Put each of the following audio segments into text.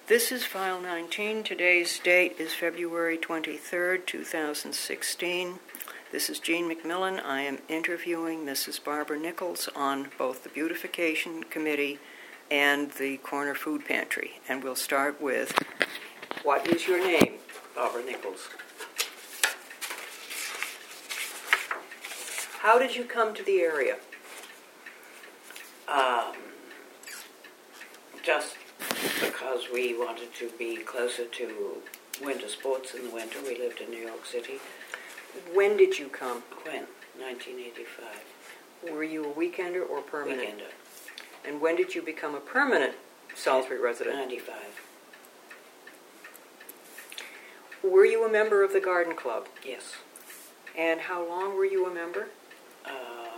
This is File 19. Today's date is February 23rd, 2016. This is Jean McMillan. I am interviewing Mrs. Barbara Nichols on both the Beautification Committee and the Corner Food Pantry. And we'll start with, what is your name? Barbara Nichols. How did you come to the area? Just because we wanted to be closer to winter sports in the winter. We lived in New York City. When did you come? When? 1985. Were you a weekender or permanent? Weekender. And when did you become a permanent Salisbury resident? 95. Were you a member of the Garden Club? Yes. And how long were you a member? 5,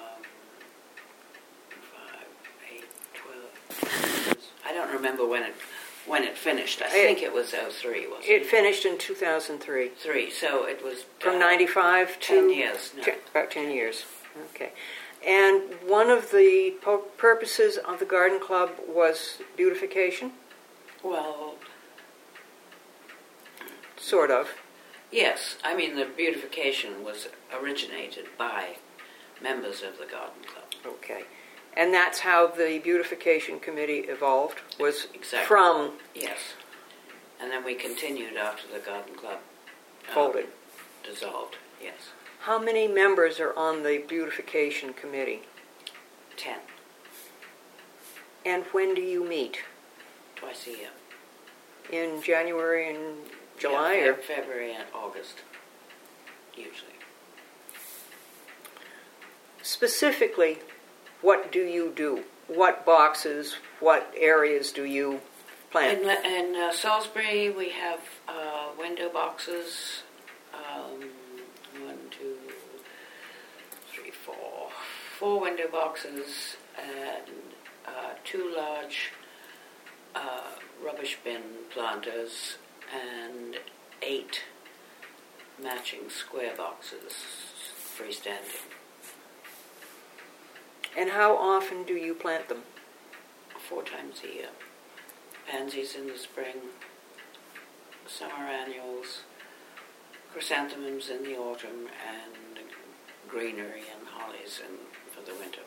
8, 12. I don't remember when it finished. I think it was 03, wasn't it? It finished in 2003. 3, so it was... From 95 to... 10 years. No. About 10 years. Okay. And one of the purposes of the Garden Club was beautification? Well... Sort of. Yes. I mean, the beautification was originated by members of the Garden Club. Okay. And that's how the Beautification Committee evolved, was exactly. From... Yes. And then we continued after the Garden Club folded. Dissolved, yes. How many members are on the Beautification Committee? 10. And when do you meet? Twice a year. In January and July? Yeah, or February and August, usually. Specifically, what do you do? What boxes, what areas do you plant? In Salisbury, we have window boxes. 1, 2, 3, 4. 4 window boxes and 2 large rubbish bin planters and 8 matching square boxes, freestanding. And how often do you plant them? 4 times a year. Pansies in the spring, summer annuals, chrysanthemums in the autumn, and greenery and hollies for the winter.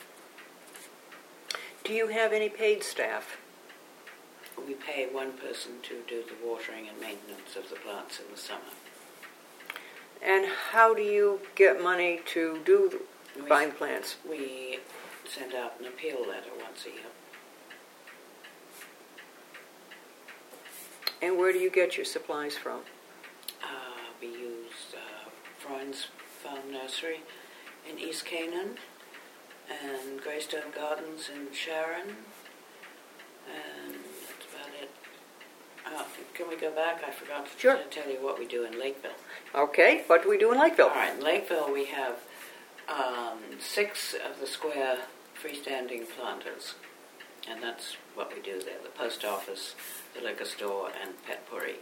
Do you have any paid staff? We pay one person to do the watering and maintenance of the plants in the summer. And how do you get money to do buying plants? We send out an appeal letter once a year. And where do you get your supplies from? We use Freund's Farm Nursery in East Canaan and Greystone Gardens in Sharon, and that's about it. Can we go back? I forgot to tell you what we do in Lakeville. Okay, what do we do in Lakeville? All right, in Lakeville we have 6 of the square freestanding planters, and that's what we do there. The post office, the liquor store, and Pet Puri.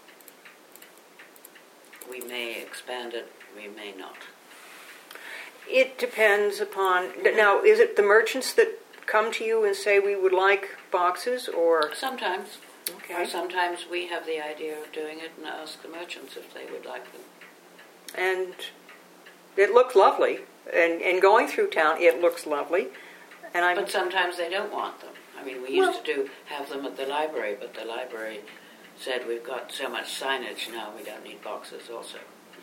We may expand it, we may not. It depends upon... Now, is it the merchants that come to you and say we would like boxes, or... Sometimes. Okay. Or sometimes we have the idea of doing it and ask the merchants if they would like them. And it looks lovely. And going through town, it looks lovely. But sometimes they don't want them. I mean, we used to have them at the library, but the library said we've got so much signage now we don't need boxes also.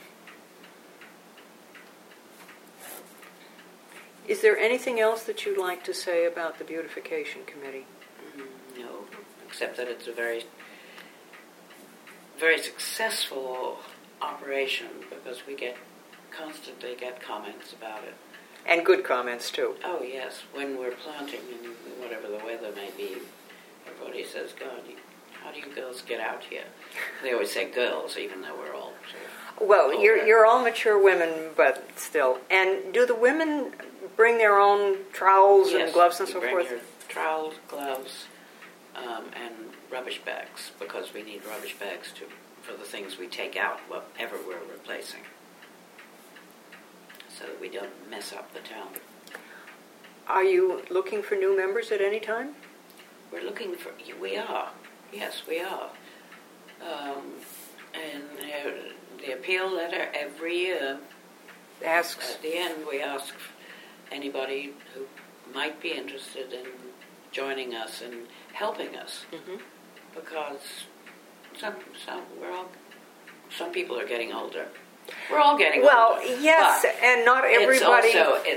Is there anything else that you'd like to say about the Beautification Committee? No, except that it's a very, very successful operation because we constantly get comments about it. And good comments, too. Oh, yes. When we're planting, and whatever the weather may be, everybody says, God, how do you girls get out here? They always say girls, even though we're all sort of Well, you're all mature women, but still. And do the women bring their own trowels and gloves and so forth? Yes, bring your trowels, gloves, and rubbish bags, because we need rubbish bags for the things we take out, whatever we're replacing, so that we don't mess up the town. Are you looking for new members at any time? We are, Yes, we are. And the appeal letter every year, Asks. at the end, we ask anybody who might be interested in joining us and helping us, because some people are getting older. We're all getting older. Well, yes, but and not everybody.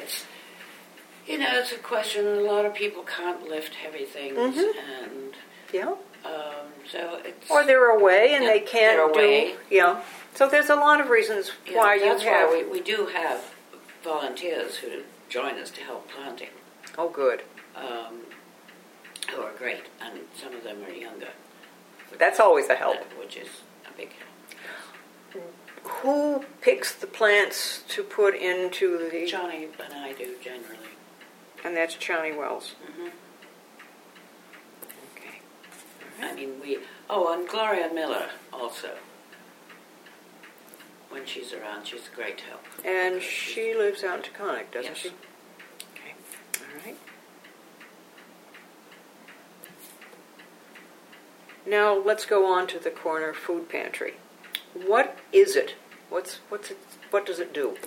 It's a question. A lot of people can't lift heavy things, and Yeah. so it's. Or they're away and they can't they're do. away. Yeah. So there's a lot of reasons why you that's have. why we do have volunteers who join us to help planting, Oh, good. who are great, and some of them are younger. That's always a help. Which is a big help. Who picks the plants to put into the? Johnny and I do generally. And that's Johnny Wells. Mm-hmm. Okay. I mean, and Gloria Miller also. When she's around, she's a great help. And she lives out in Taconic, doesn't Yes. she? Okay. All right. Now let's go on to the corner food pantry. What is it? What's it? What does it do?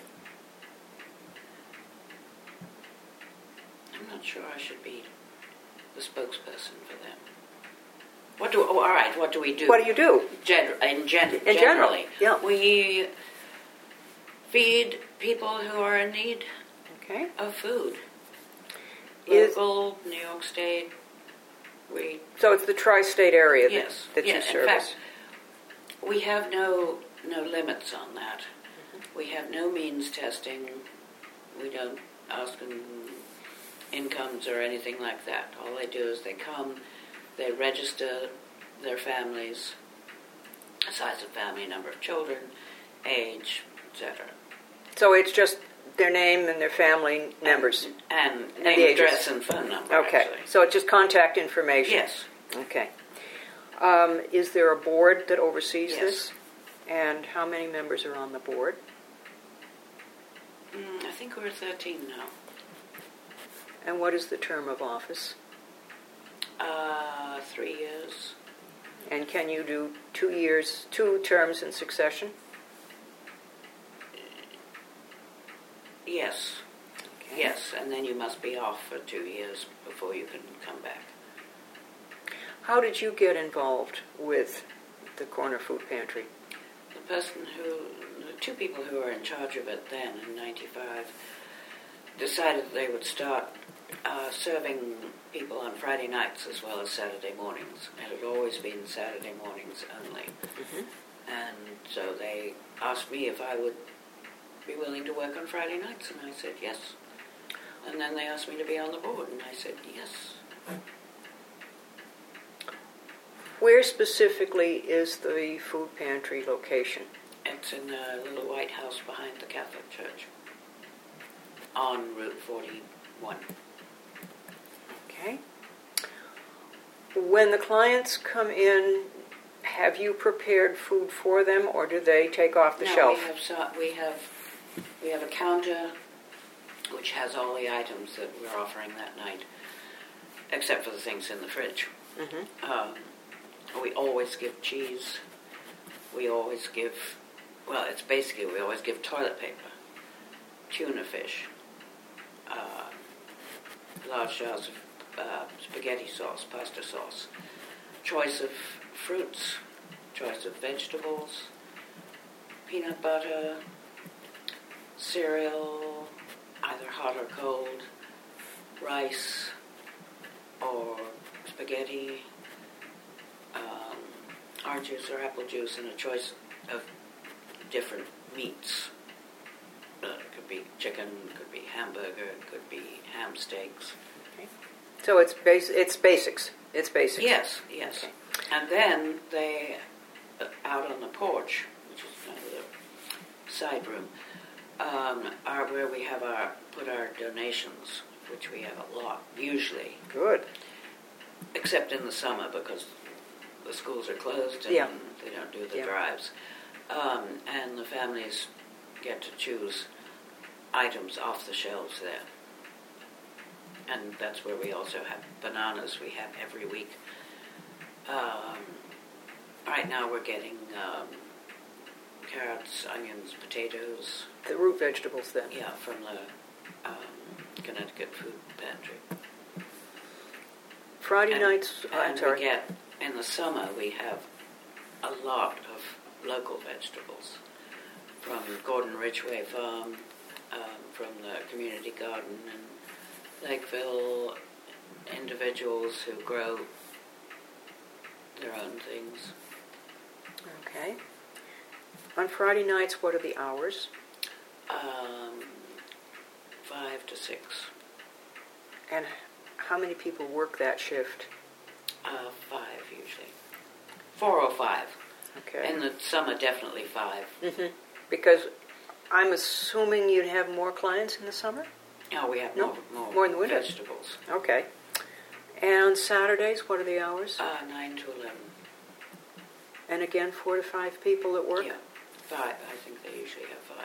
I'm not sure I should be the spokesperson for them. All right, what do we do? What do you do? Generally, yeah. We feed people who are in need Okay. of food. Is- Local, New York State, So it's the tri-state area yes, that you in service. fact, we have no limits on that. We have no means testing. We don't ask them incomes or anything like that. All they do is they come, they register their families, size of family, number of children, age, etc. So it's just their name and their family members. And the name, ages. address, and phone number, Okay. actually. So it's just contact information. Yes. Okay. Is there a board that oversees Yes. this? And how many members are on the board? I think we're 13 now. And what is the term of office? 3 years. And can you do 2 terms in succession? Yes. Okay. Yes, and then you must be off for 2 years before you can come back. How did you get involved with the corner food pantry? The 2 people who were in charge of it then in '95 decided that they would start serving people on Friday nights as well as Saturday mornings. It had always been Saturday mornings only. And so they asked me if I would be willing to work on Friday nights, and I said yes. And then they asked me to be on the board, and I said yes. Where specifically is the food pantry location? It's in a little white house behind the Catholic Church on Route 41. Okay. When the clients come in, have you prepared food for them, or do they take off the shelf? We have a counter which has all the items that we're offering that night, except for the things in the fridge. We always give cheese. We always give, we always give toilet paper, tuna fish, large jars of spaghetti sauce, pasta sauce, choice of fruits, choice of vegetables, peanut butter, cereal, either hot or cold, rice or spaghetti, orange juice or apple juice, and a choice of different meats. It could be chicken, it could be hamburger, it could be ham steaks. Okay. So it's basics. It's basics. Yes. Okay. And then they, out on the porch, which is kind of the side room, are where we have put our donations, which we have a lot, usually. Good. Except in the summer, because the schools are closed and they don't do the drives. And the families get to choose items off the shelves there. And that's where we also have bananas we have every week. Right now we're getting carrots, onions, potatoes. The root vegetables, then? Yeah, from the Connecticut Food Pantry. Friday nights, I'm And sorry. we get, in the summer, we have a lot of local vegetables from Gordon Ridgway Farm, from the community garden in Lakeville, individuals who grow their own things. Okay. On Friday nights, what are the hours? 5 to 6. And how many people work that shift? 5 usually. 4 or 5. Okay. In the summer, definitely 5. Mm-hmm. Because I'm assuming you'd have more clients in the summer? No, we have No, more in the winter. vegetables. Okay. And on Saturdays, what are the hours? 9 to 11. And again, 4 to 5 people at work? Yeah, 5. I think they usually have 5.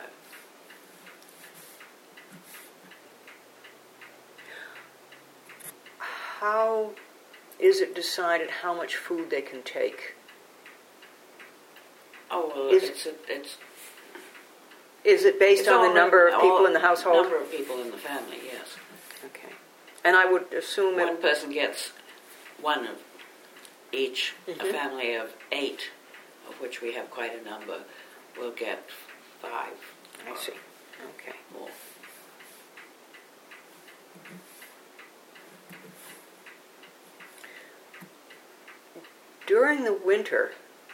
How is it decided how much food they can take? Oh, well, Is it based on the number of people in the household? Number of people in the family, yes. Okay. And I would assume One person gets one of each. Mm-hmm. A family of 8, of which we have quite a number, will get 5. I see. Okay. More. During the winter,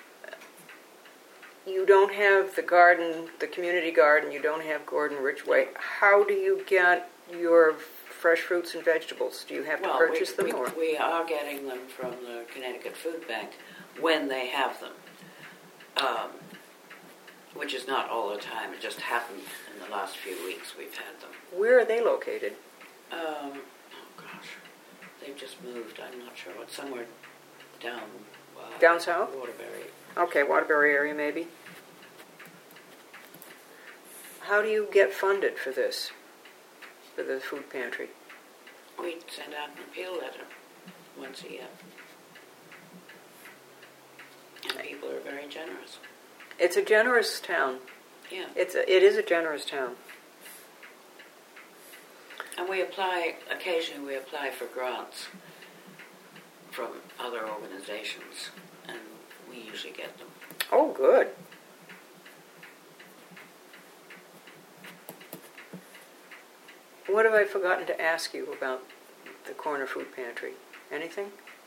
you don't have the garden, the community garden, you don't have Gordon Ridgway. How do you get your fresh fruits and vegetables? Do you have to purchase them? Or? We are getting them from the Connecticut Food Bank when they have them, which is not all the time. It just happened in the last few weeks we've had them. Where are they located? Oh gosh, they've just moved. I'm not sure what. Somewhere down. Down south? Waterbury. Okay, Waterbury area maybe. How do you get funded for this, for the food pantry? We send out an appeal letter once a year. And people are very generous. It's a generous town. Yeah. It is a generous town. And occasionally we apply for grants from other organizations, and we usually get them. Oh, good. What have I forgotten to ask you about the corner food pantry? Anything?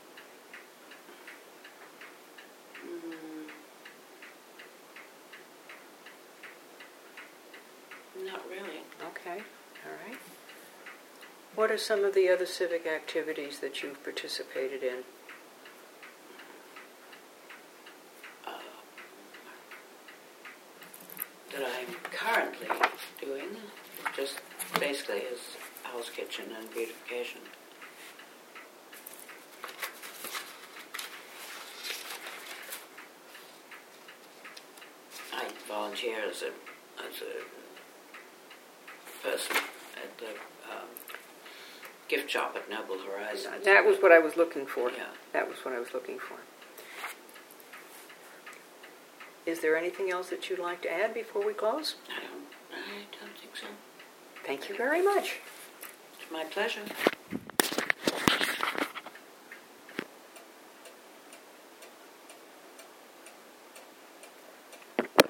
Not really. Okay, all right. What are some of the other civic activities that you've participated in? That I'm currently doing, just basically is house kitchen and beautification. I volunteer as a person at the gift shop at Noble Horizons. That was what I was looking for. Yeah. That was what I was looking for. Is there anything else that you'd like to add before we close? I don't think so. Thank you very much. It's my pleasure.